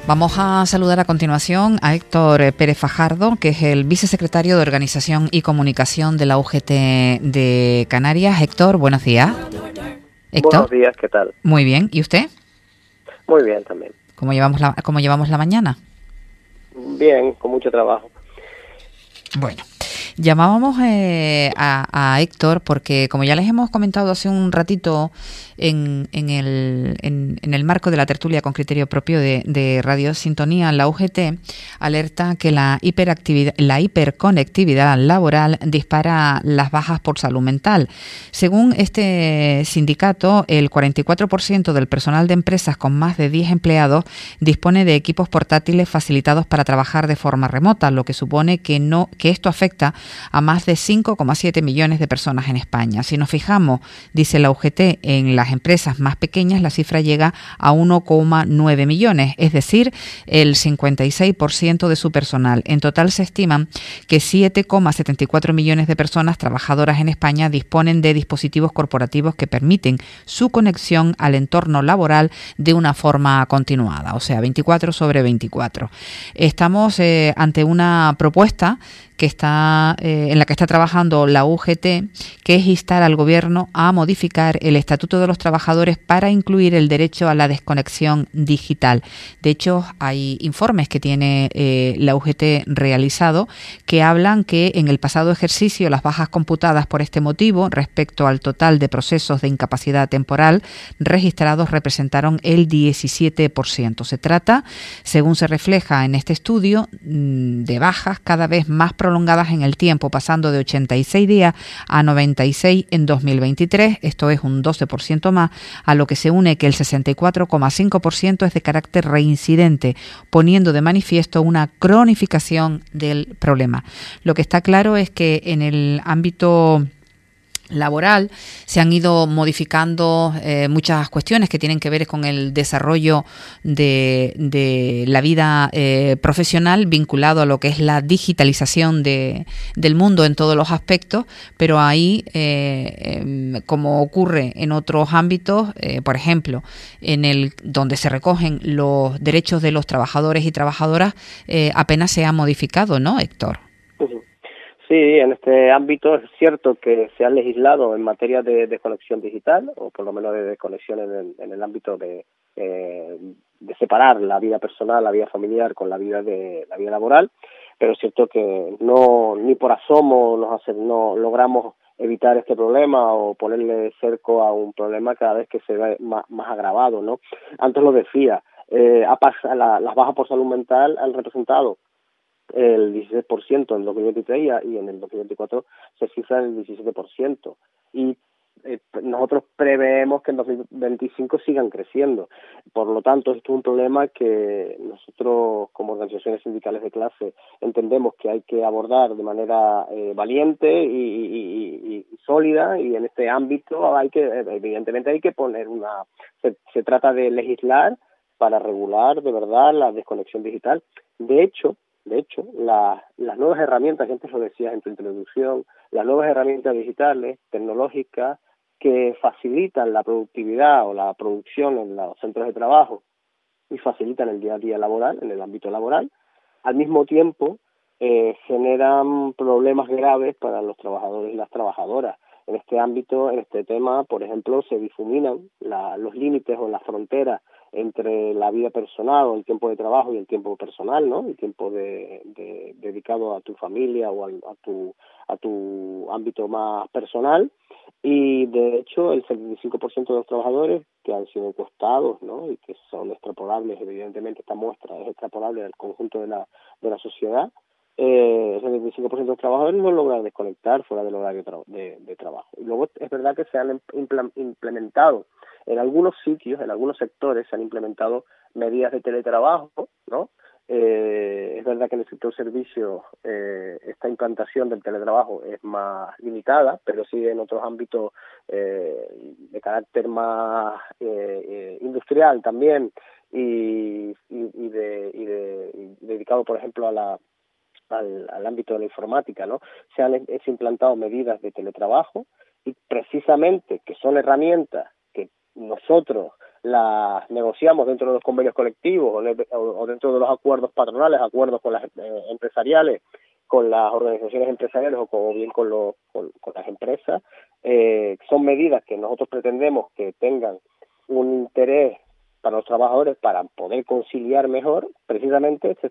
Vamos a saludar a continuación a Héctor Pérez Fajardo, que es el vicesecretario de Organización y Comunicación de la UGT de Canarias. Héctor, buenos días. Héctor. Buenos días, ¿qué tal? Muy bien, ¿y usted? Muy bien también. ¿Cómo llevamos la mañana? Bien, con mucho trabajo. Bueno, llamábamos a Héctor porque, como ya les hemos comentado hace un ratito en el marco de la tertulia con criterio propio de Radio Sintonía, la UGT alerta que la hiperconectividad laboral dispara las bajas por salud mental. Según este sindicato, el 44% del personal de empresas con más de 10 empleados dispone de equipos portátiles facilitados para trabajar de forma remota, lo que supone que esto afecta a más de 5,7 millones de personas en España. Si nos fijamos, dice la UGT, en las empresas más pequeñas la cifra llega a 1,9 millones, es decir, el 56% de su personal. En total se estiman que 7,74 millones de personas trabajadoras en España disponen de dispositivos corporativos que permiten su conexión al entorno laboral de una forma continuada, o sea, 24 sobre 24. Estamos ante una propuesta que está en la que está trabajando la UGT, que es instar al Gobierno a modificar el Estatuto de los Trabajadores para incluir el derecho a la desconexión digital. De hecho, hay informes que tiene la UGT realizado que hablan que en el pasado ejercicio las bajas computadas por este motivo respecto al total de procesos de incapacidad temporal registrados representaron el 17%. Se trata, según se refleja en este estudio, de bajas cada vez más prolongadas en el tiempo, pasando de 86 días a 96 en 2023, esto es un 12% más, a lo que se une que el 64,5% es de carácter reincidente, poniendo de manifiesto una cronificación del problema. Lo que está claro es que en el ámbito laboral se han ido modificando muchas cuestiones que tienen que ver con el desarrollo de la vida profesional vinculado a lo que es la digitalización del mundo en todos los aspectos, pero ahí, como ocurre en otros ámbitos, por ejemplo, en el donde se recogen los derechos de los trabajadores y trabajadoras, apenas se ha modificado, ¿no, Héctor? Sí, en este ámbito es cierto que se ha legislado en materia de desconexión digital, o por lo menos de desconexión en el ámbito de separar la vida personal, la vida familiar con la vida laboral, pero es cierto que no ni por asomo no logramos evitar este problema o ponerle cerco a un problema cada vez que se ve más agravado, ¿no? Antes lo decía, las bajas por salud mental han representado el 16% en 2023 y en el 2024 se cifra en el 17%. Y nosotros preveemos que en 2025 sigan creciendo. Por lo tanto, esto es un problema que nosotros, como organizaciones sindicales de clase, entendemos que hay que abordar de manera valiente y sólida, y en este ámbito evidentemente hay que poner se trata de legislar para regular de verdad la desconexión digital. De hecho, las nuevas herramientas, que antes lo decías en tu introducción, las nuevas herramientas digitales, tecnológicas, que facilitan la productividad o la producción en los centros de trabajo y facilitan el día a día laboral, en el ámbito laboral, al mismo tiempo generan problemas graves para los trabajadores y las trabajadoras. En este ámbito, en este tema, por ejemplo, se difuminan los límites o las fronteras entre la vida personal o el tiempo de trabajo y el tiempo personal, ¿no? El tiempo dedicado a tu familia o a tu ámbito más personal. Y de hecho el 75% de los trabajadores que han sido encuestados, ¿no? Y que son extrapolables, evidentemente esta muestra es extrapolable al conjunto de la sociedad, el 75% de los trabajadores no logran desconectar fuera del horario de trabajo. Y luego es verdad que se han implementado en algunos sitios, en algunos sectores se han implementado medidas de teletrabajo, ¿no? Es verdad que en el sector servicios esta implantación del teletrabajo es más limitada, pero sí en otros ámbitos de carácter más industrial también y dedicado, por ejemplo, al ámbito de la informática, ¿no? Se han implantado medidas de teletrabajo y precisamente que son herramientas que nosotros las negociamos dentro de los convenios colectivos o dentro de los acuerdos patronales, acuerdos con las empresariales, con las organizaciones empresariales o bien con las empresas, son medidas que nosotros pretendemos que tengan un interés para los trabajadores para poder conciliar mejor. Precisamente se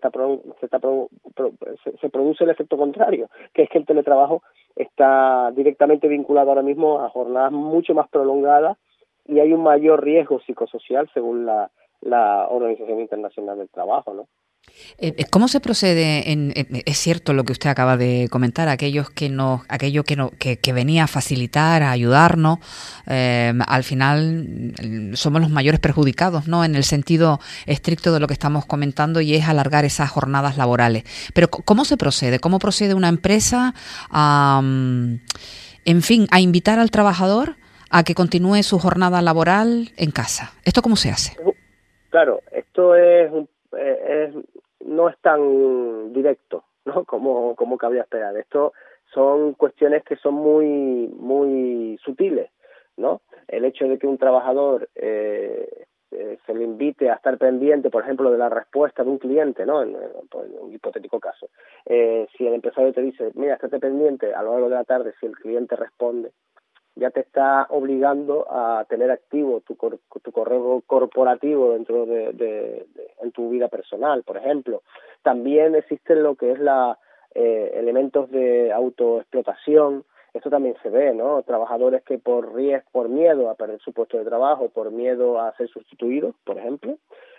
produce el efecto contrario, que es que el teletrabajo está directamente vinculado ahora mismo a jornadas mucho más prolongadas y hay un mayor riesgo psicosocial según la Organización Internacional del Trabajo, ¿no? ¿Cómo se procede? Es cierto lo que usted acaba de comentar, aquello que venía a facilitar, a ayudarnos, al final somos los mayores perjudicados, ¿no? En el sentido estricto de lo que estamos comentando, y es alargar esas jornadas laborales. Pero ¿cómo se procede? ¿Cómo procede una empresa a invitar al trabajador a que continúe su jornada laboral en casa? ¿Esto cómo se hace? Claro, esto no es tan directo, ¿no? Como cabría esperar. Esto son cuestiones que son muy sutiles, ¿no? El hecho de que un trabajador se le invite a estar pendiente, por ejemplo, de la respuesta de un cliente, ¿no? En un hipotético caso. Si el empresario te dice, mira, estate pendiente a lo largo de la tarde si el cliente responde, ya te está obligando a tener activo tu correo corporativo dentro en tu vida personal, por ejemplo. También existen lo que es elementos de autoexplotación. Esto también se ve, ¿no? Trabajadores que por miedo a perder su puesto de trabajo, por miedo a ser sustituidos, por ejemplo,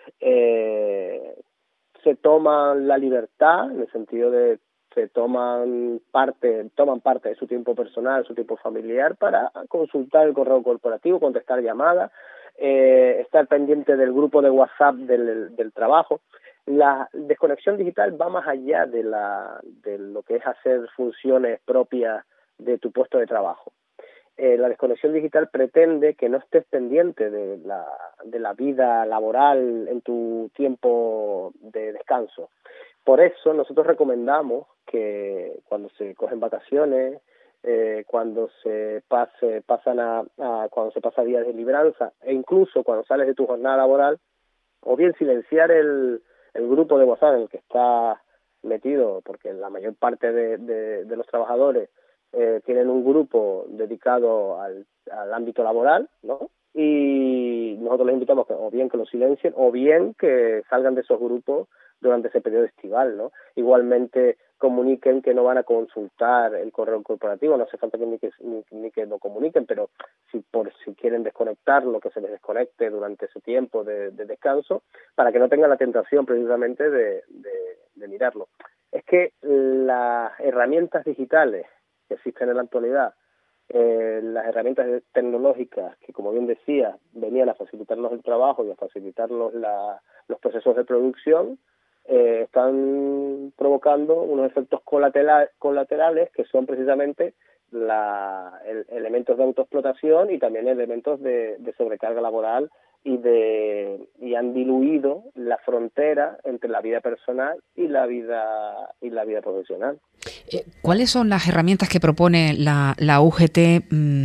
se toman la libertad, en el sentido de toman parte de su tiempo personal, su tiempo familiar, para consultar el correo corporativo, contestar llamadas, estar pendiente del grupo de WhatsApp del trabajo. La desconexión digital va más allá de lo que es hacer funciones propias de tu puesto de trabajo. La desconexión digital pretende que no estés pendiente de la vida laboral en tu tiempo de descanso. Por eso nosotros recomendamos que cuando se cogen vacaciones, cuando se cuando se pasa días de libranza, e incluso cuando sales de tu jornada laboral, o bien silenciar el grupo de WhatsApp en el que estás metido, porque la mayor parte de los trabajadores tienen un grupo dedicado al ámbito laboral, ¿no? Y nosotros les invitamos o bien que lo silencien o bien que salgan de esos grupos durante ese periodo estival, ¿no? Igualmente comuniquen que no van a consultar el correo corporativo, no hace falta ni que lo comuniquen, pero si quieren desconectarlo, que se les desconecte durante ese tiempo de descanso, para que no tengan la tentación precisamente de mirarlo. Es que las herramientas digitales que existen en la actualidad, las herramientas tecnológicas que, como bien decía, venían a facilitarnos el trabajo y a facilitarnos los procesos de producción, están provocando unos efectos colaterales que son precisamente elementos de autoexplotación y también elementos de sobrecarga laboral y han diluido la frontera entre la vida personal y la vida profesional. ¿Cuáles son las herramientas que propone la UGT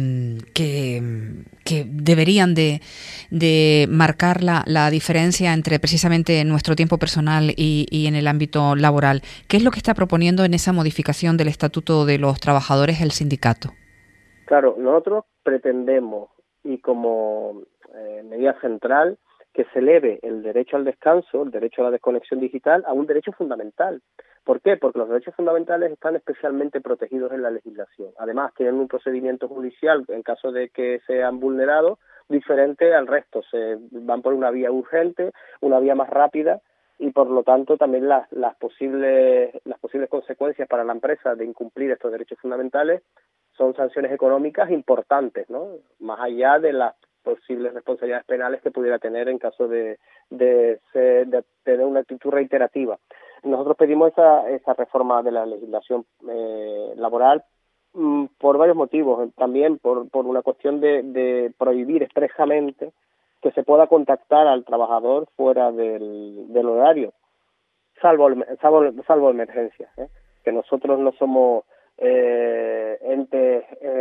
que deberían de marcar la diferencia entre precisamente nuestro tiempo personal y en el ámbito laboral? ¿Qué es lo que está proponiendo en esa modificación del Estatuto de los Trabajadores el sindicato? Claro, nosotros pretendemos, y como medida central, que se eleve el derecho al descanso, el derecho a la desconexión digital, a un derecho fundamental. ¿Por qué? Porque los derechos fundamentales están especialmente protegidos en la legislación. Además, tienen un procedimiento judicial, en caso de que sean vulnerados, diferente al resto. Se van por una vía urgente, una vía más rápida, y por lo tanto también las posibles consecuencias para la empresa de incumplir estos derechos fundamentales son sanciones económicas importantes, ¿no? Más allá de las posibles responsabilidades penales que pudiera tener en caso de tener una actitud reiterativa. Nosotros pedimos esa reforma de la legislación laboral por varios motivos. También por una cuestión de prohibir expresamente que se pueda contactar al trabajador fuera del horario, salvo emergencias, que nosotros no somos entes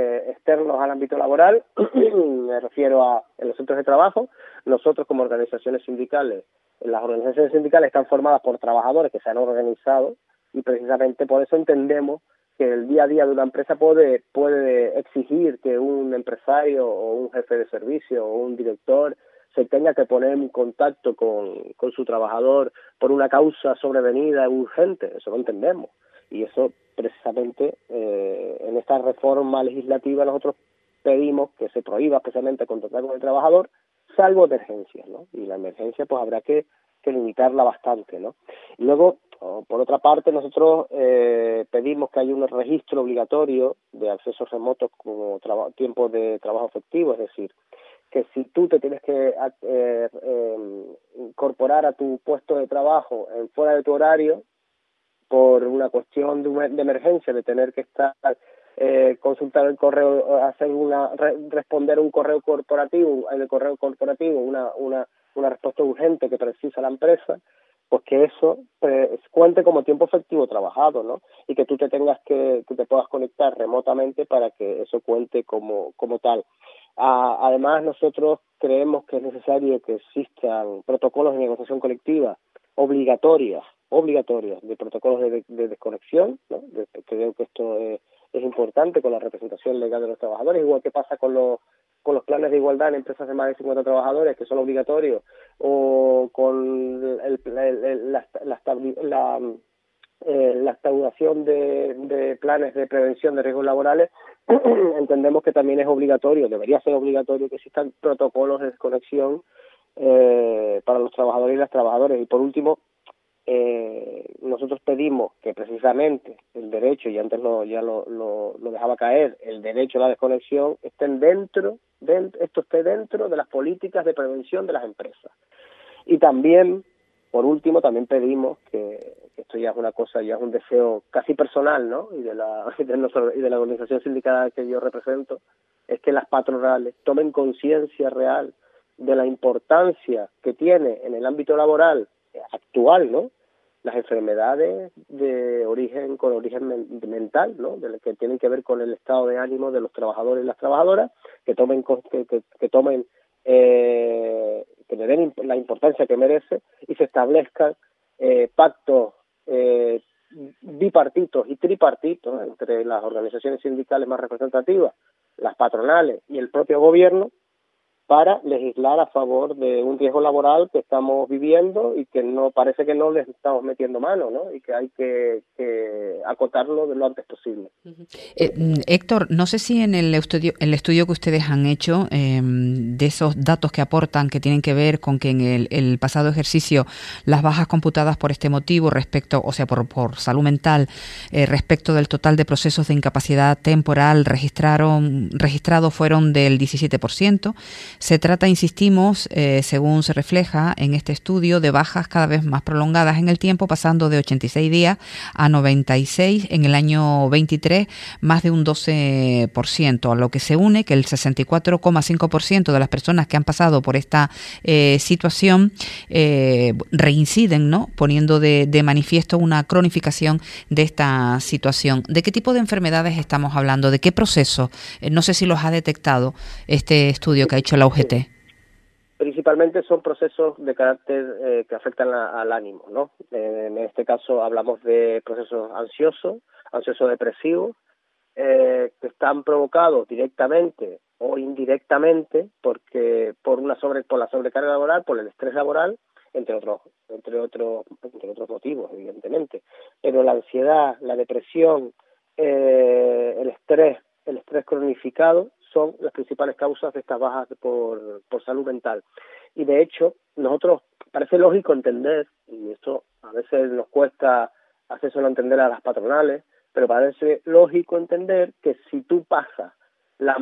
externos al ámbito laboral, me refiero a en los centros de trabajo. Nosotros como organizaciones sindicales, las organizaciones sindicales están formadas por trabajadores que se han organizado y precisamente por eso entendemos que el día a día de una empresa puede exigir que un empresario o un jefe de servicio o un director se tenga que poner en contacto con su trabajador por una causa sobrevenida urgente. Eso lo entendemos. Y eso precisamente en esta reforma legislativa nosotros pedimos que se prohíba especialmente contactar con el trabajador salvo emergencias, ¿no? Y la emergencia pues habrá que limitarla bastante, ¿no? Y luego, por otra parte, nosotros pedimos que haya un registro obligatorio de accesos remotos como tiempo de trabajo efectivo, es decir, que si tú te tienes que incorporar a tu puesto de trabajo fuera de tu horario por una cuestión de emergencia, de tener que estar consultar el correo, responder un correo corporativo, en el correo corporativo una respuesta urgente que precisa la empresa, pues que eso cuente como tiempo efectivo trabajado, ¿no? Y que tú te puedas conectar remotamente para que eso cuente como tal. Además, nosotros creemos que es necesario que existan protocolos de negociación colectiva obligatorias de protocolos de desconexión, ¿no? Creo que esto es importante con la representación legal de los trabajadores, igual que pasa con los planes de igualdad en empresas de más de 50 trabajadores que son obligatorios, o con la instauración de planes de prevención de riesgos laborales. Entendemos que también es obligatorio, debería ser obligatorio que existan protocolos de desconexión para los trabajadores y las trabajadoras. Y por último, nosotros pedimos que precisamente el derecho, y antes ya lo dejaba caer, el derecho a la desconexión esto esté dentro de las políticas de prevención de las empresas. Y también, por último, también pedimos que esto ya es una cosa, ya es un deseo casi personal, ¿no? Y de la organización sindical que yo represento, es que las patronales tomen conciencia real de la importancia que tiene en el ámbito laboral actual, ¿no? Las enfermedades con origen mental, ¿no? Que tienen que ver con el estado de ánimo de los trabajadores y las trabajadoras, que le den la importancia que merece y se establezcan pactos bipartitos y tripartitos entre las organizaciones sindicales más representativas, las patronales y el propio gobierno, para legislar a favor de un riesgo laboral que estamos viviendo y que parece que no les estamos metiendo mano, ¿no? Y que hay que acotarlo de lo antes posible. Héctor, no sé si en el estudio que ustedes han hecho, de esos datos que aportan, que tienen que ver con que en el pasado ejercicio las bajas computadas por este motivo por salud mental, respecto del total de procesos de incapacidad temporal registrados fueron del 17%. Se trata, insistimos, según se refleja en este estudio, de bajas cada vez más prolongadas en el tiempo, pasando de 86 días a 96 en el año 23, más de un 12%, a lo que se une que el 64,5% de las personas que han pasado por esta situación reinciden, ¿no? Poniendo de manifiesto una cronificación de esta situación. ¿De qué tipo de enfermedades estamos hablando? ¿De qué proceso? No sé si los ha detectado este estudio que ha hecho la UGT. Principalmente son procesos de carácter que afectan al ánimo, ¿no? En este caso hablamos de procesos ansioso-depresivos, que están provocados directamente o indirectamente por la sobrecarga laboral, por el estrés laboral, entre otros motivos, evidentemente. Pero la ansiedad, la depresión, el estrés cronificado son las principales causas de estas bajas por salud mental. Y de hecho, nosotros parece lógico entender, y esto a veces nos cuesta hacérselo entender a las patronales, pero parece lógico entender que si tú pasas la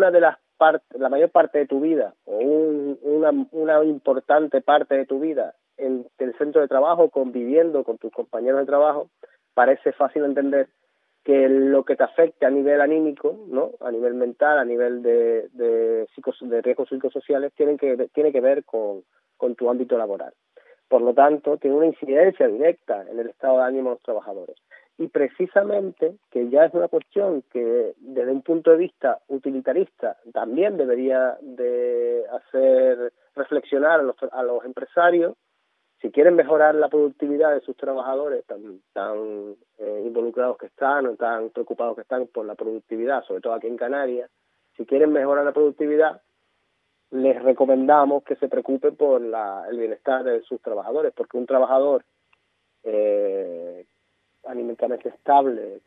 mayor parte de tu vida o una importante parte de tu vida en el centro de trabajo, conviviendo con tus compañeros de trabajo, parece fácil entender que lo que te afecte a nivel anímico, ¿no? A nivel mental, a nivel de riesgos psicosociales, tiene que ver con tu ámbito laboral. Por lo tanto, tiene una incidencia directa en el estado de ánimo de los trabajadores. Y precisamente, que ya es una cuestión que desde un punto de vista utilitarista también debería de hacer reflexionar a los empresarios, si quieren mejorar la productividad de sus trabajadores tan involucrados que están o tan preocupados que están por la productividad, sobre todo aquí en Canarias, si quieren mejorar la productividad, les recomendamos que se preocupen por el bienestar de sus trabajadores, porque un trabajador anímicamente estable,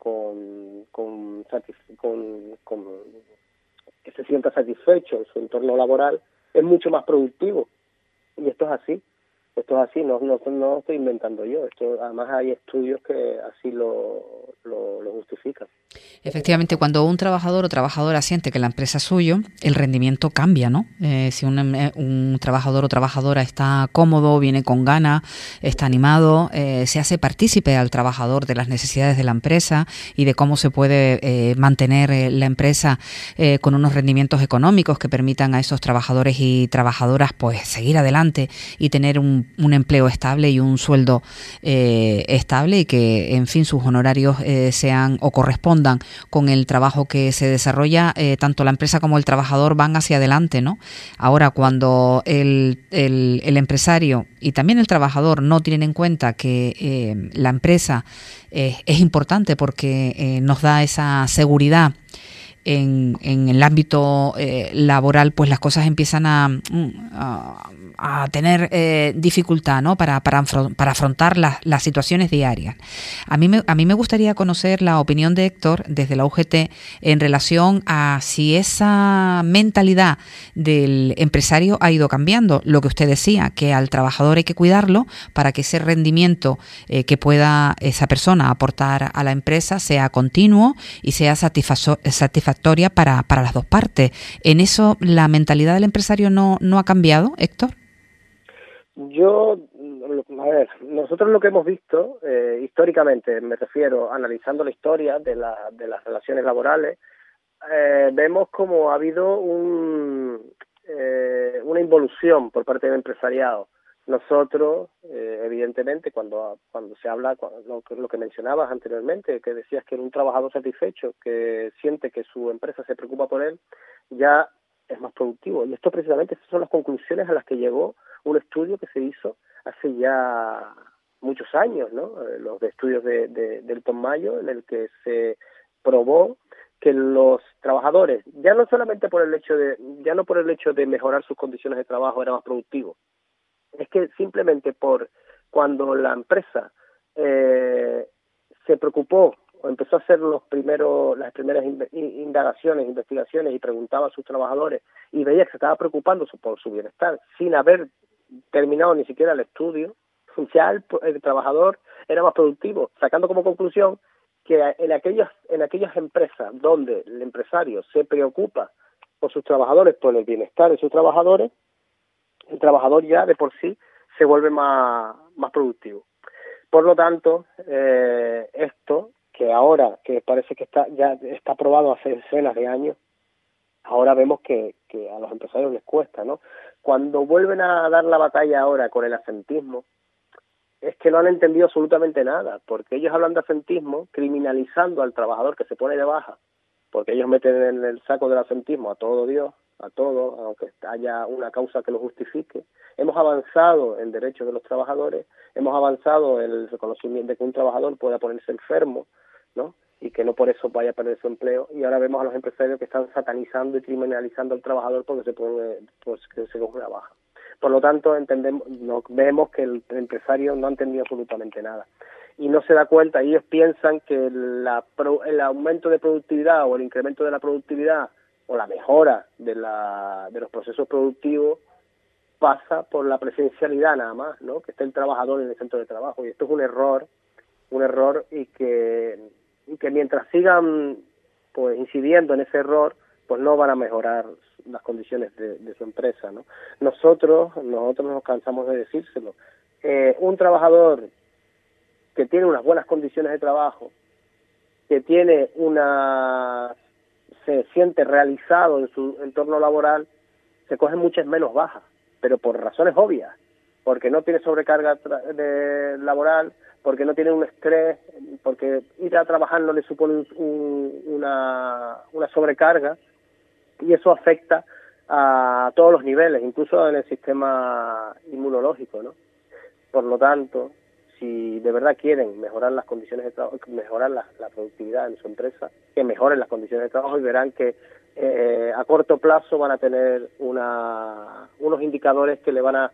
que se sienta satisfecho en su entorno laboral, es mucho más productivo. Y esto es así. Esto es así, no estoy inventando yo. Esto, además hay estudios que así lo justifican. Efectivamente, cuando un trabajador o trabajadora siente que la empresa es suyo, el rendimiento cambia, ¿no? Si un trabajador o trabajadora está cómodo, viene con ganas, está animado, se hace partícipe al trabajador de las necesidades de la empresa y de cómo se puede mantener la empresa con unos rendimientos económicos que permitan a esos trabajadores y trabajadoras pues seguir adelante y tener un empleo estable y un sueldo estable, y que, en fin, sus honorarios sean o correspondan con el trabajo que se desarrolla, tanto la empresa como el trabajador van hacia adelante, ¿no? Ahora, cuando el empresario y también el trabajador no tienen en cuenta que la empresa es importante porque nos da esa seguridad en el ámbito laboral, pues las cosas empiezan a tener dificultad, ¿no? para afrontar las situaciones diarias. A mí me gustaría conocer la opinión de Héctor desde la UGT en relación a si esa mentalidad del empresario ha ido cambiando. Lo que usted decía, que al trabajador hay que cuidarlo para que ese rendimiento que pueda esa persona aportar a la empresa sea continuo y sea satisfactoria para las dos partes. ¿En eso la mentalidad del empresario no ha cambiado, Héctor? Nosotros lo que hemos visto históricamente, me refiero, analizando la historia de las relaciones laborales, vemos como ha habido una involución por parte del empresariado. Nosotros, evidentemente, cuando se habla, lo que mencionabas anteriormente, que decías que un trabajador satisfecho, que siente que su empresa se preocupa por él, ya es más productivo. Y esto precisamente son las conclusiones a las que llegó un estudio que se hizo hace ya muchos años, ¿no? Los estudios del Tom Mayo, en el que se probó que los trabajadores, ya no por el hecho de mejorar sus condiciones de trabajo, eran más productivos. Es que simplemente cuando la empresa se preocupó o empezó a hacer las primeras indagaciones, investigaciones y preguntaba a sus trabajadores y veía que se estaba preocupando por su bienestar sin haber terminado ni siquiera el estudio, ya el trabajador era más productivo, sacando como conclusión que en aquellas empresas donde el empresario se preocupa por sus trabajadores, por el bienestar de sus trabajadores, el trabajador ya de por sí se vuelve más productivo. Por lo tanto, esto que ahora, que parece que ya está probado hace decenas de años, ahora vemos que a los empresarios les cuesta, ¿no? Cuando vuelven a dar la batalla ahora con el asentismo, es que no han entendido absolutamente nada, porque ellos hablan de asentismo criminalizando al trabajador que se pone de baja, porque ellos meten en el saco del asentismo a todo Dios, a todo, aunque haya una causa que lo justifique. Hemos avanzado en derechos de los trabajadores, hemos avanzado en el reconocimiento de que un trabajador pueda ponerse enfermo, ¿no? Y que no por eso vaya a perder su empleo, y ahora vemos a los empresarios que están satanizando y criminalizando al trabajador porque se coge una baja. Por lo tanto, vemos que el empresario no ha entendido absolutamente nada y no se da cuenta. Ellos piensan que el aumento de productividad o el incremento de la productividad o la mejora de los procesos productivos pasa por la presencialidad nada más, ¿no? Que esté el trabajador en el centro de trabajo, y esto es un error y que mientras sigan pues incidiendo en ese error, pues no van a mejorar las condiciones de su empresa, ¿no? Nosotros nos cansamos de decírselo. Un trabajador que tiene unas buenas condiciones de trabajo, que se siente realizado en su entorno laboral, se cogen muchas menos bajas, pero por razones obvias, porque no tiene sobrecarga laboral, porque no tiene un estrés, porque ir a trabajar no le supone una sobrecarga, y eso afecta a todos los niveles, incluso en el sistema inmunológico, ¿no? Por lo tanto, si de verdad quieren mejorar las condiciones de trabajo, mejorar la productividad en su empresa, que mejoren las condiciones de trabajo, y verán que a corto plazo van a tener unos indicadores que le van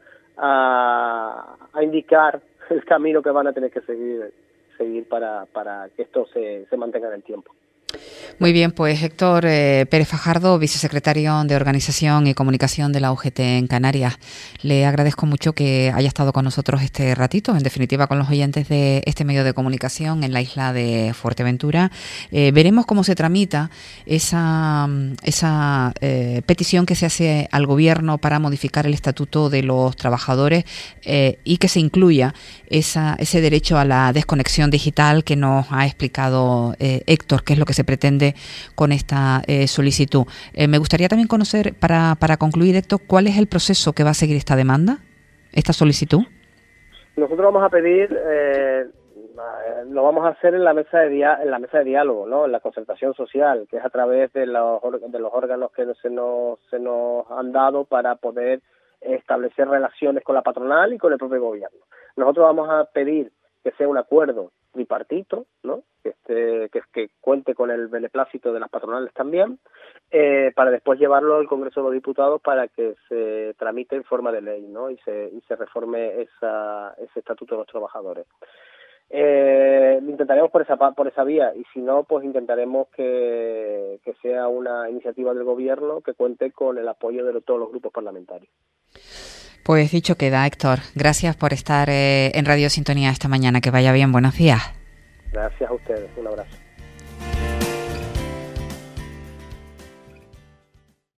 a indicar el camino que van a tener que seguir para que esto se mantenga en el tiempo. Muy bien, pues Héctor Pérez Fajardo, vicesecretario de Organización y Comunicación de la UGT en Canarias. Le agradezco mucho que haya estado con nosotros este ratito, en definitiva con los oyentes de este medio de comunicación en la isla de Fuerteventura. Veremos cómo se tramita esa petición que se hace al Gobierno para modificar el Estatuto de los Trabajadores y que se incluya ese derecho a la desconexión digital que nos ha explicado Héctor, que es lo que se pretende con esta solicitud. Me gustaría también conocer, para concluir, Héctor, ¿cuál es el proceso que va a seguir esta demanda, esta solicitud? Nosotros vamos a pedir, lo vamos a hacer en la mesa de diálogo, ¿no? En la concertación social, que es a través de los órganos que se nos han dado para poder establecer relaciones con la patronal y con el propio gobierno. Nosotros vamos a pedir que sea un acuerdo tripartito, ¿no? Que cuente con el beneplácito de las patronales también, para después llevarlo al Congreso de los Diputados para que se tramite en forma de ley, ¿no? Y se reforme ese Estatuto de los Trabajadores. Intentaremos por esa vía, y si no, pues intentaremos que sea una iniciativa del Gobierno que cuente con el apoyo de todos los grupos parlamentarios. Pues dicho queda, Héctor. Gracias por estar en Radio Sintonía esta mañana. Que vaya bien. Buenos días. Gracias a ustedes. Un abrazo.